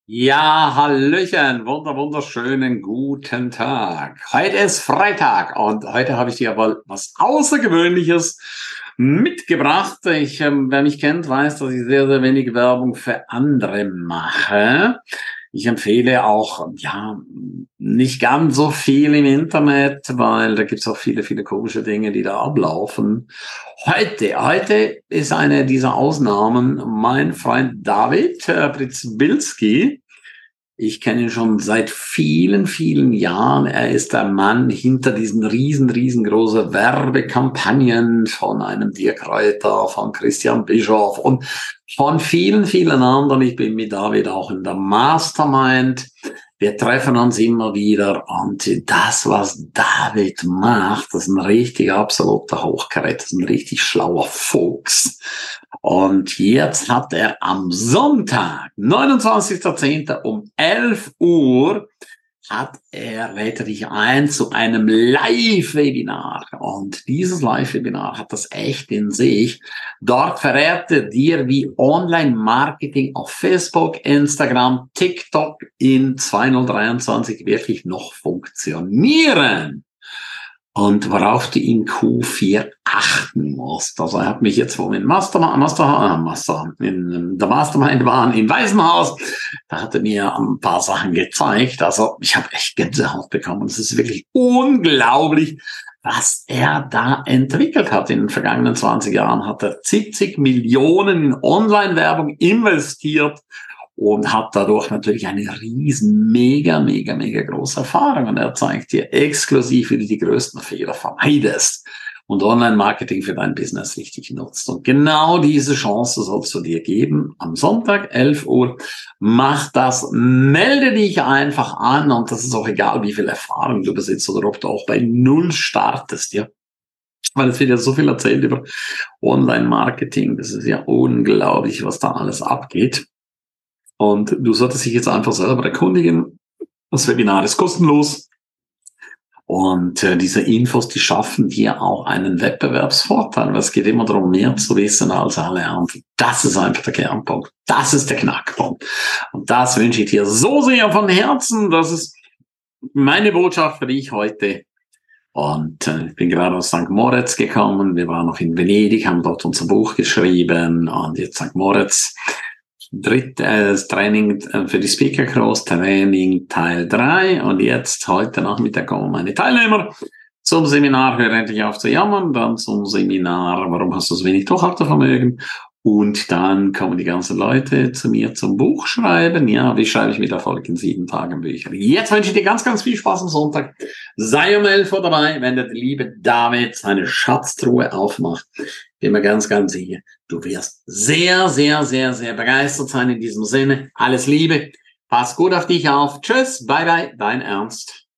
Ja, hallöchen, wunderschönen guten Tag. Heute ist Freitag und heute habe ich dir aber was Außergewöhnliches mitgebracht. Wer mich kennt, weiß, dass ich sehr wenig Werbung für andere mache. Ich empfehle auch, ja, nicht ganz so viel im Internet, weil da gibt's auch viele komische Dinge, die da ablaufen. Heute ist eine dieser Ausnahmen mein Freund David Pritzbilski. Ich kenne ihn schon seit vielen Jahren. Er ist der Mann hinter diesen riesengroßen Werbekampagnen von einem Dirk Kräuter, von Christian Bischoff und von vielen anderen. Ich bin mit David auch in der Mastermind. Wir treffen uns immer wieder und das, was David macht, das ist ein richtig absoluter Hochkaräter, das ist ein richtig schlauer Fuchs. Und jetzt hat er am Sonntag, 29.10. um 11 Uhr, lädt er dich ein zu einem Live-Webinar. Und dieses Live-Webinar hat das echt in sich. Dort verrät er dir, wie Online-Marketing auf Facebook, Instagram, TikTok in 2023 wirklich noch funktionieren. Und worauf du in Q4 achten musst. Also er hat mich jetzt, wo wir in der Mastermind waren, im Waisenhaus, da hat er mir ein paar Sachen gezeigt. Also ich habe echt Gänsehaut bekommen. Es ist wirklich unglaublich, was er da entwickelt hat. In den vergangenen 20 Jahren hat er 70 Millionen in Online-Werbung investiert und hat dadurch natürlich eine riesen, mega große Erfahrung. Und er zeigt dir exklusiv, wie du die größten Fehler vermeidest und Online-Marketing für dein Business richtig nutzt. Und genau diese Chance sollst du dir geben. Am Sonntag, 11 Uhr, mach das, melde dich einfach an und das ist auch egal, wie viel Erfahrung du besitzt oder ob du auch bei Null startest, ja. Weil es wird ja so viel erzählt über Online-Marketing. Das ist ja unglaublich, was da alles abgeht. Und du solltest dich jetzt einfach selber erkundigen. Das Webinar ist kostenlos. Und diese Infos, die schaffen dir auch einen Wettbewerbsvorteil. Weil es geht immer darum, mehr zu wissen als alle anderen. Das ist einfach der Kernpunkt. Das ist der Knackpunkt. Und das wünsche ich dir so sehr von Herzen. Das ist meine Botschaft für dich heute. Und ich bin gerade aus St. Moritz gekommen. Wir waren noch in Venedig, haben dort unser Buch geschrieben. Und jetzt St. Moritz. Drittes Training für die Speaker Cross, Training Teil 3. Und jetzt, heute Nachmittag, kommen meine Teilnehmer zum Seminar Hör endlich auf zu jammern, dann zum Seminar Warum hast du so wenig Durchhaltevermögen? Und dann kommen die ganzen Leute zu mir zum Buch schreiben. Ja, wie schreibe ich mit Erfolg in 7 Tagen Bücher? Jetzt wünsche ich dir ganz viel Spaß am Sonntag. Sei um 11 Uhr dabei, wenn der liebe David seine Schatztruhe aufmacht. Bin mir ganz sicher, du wirst sehr begeistert sein in diesem Sinne. Alles Liebe, pass gut auf dich auf. Tschüss, bye, dein Ernst.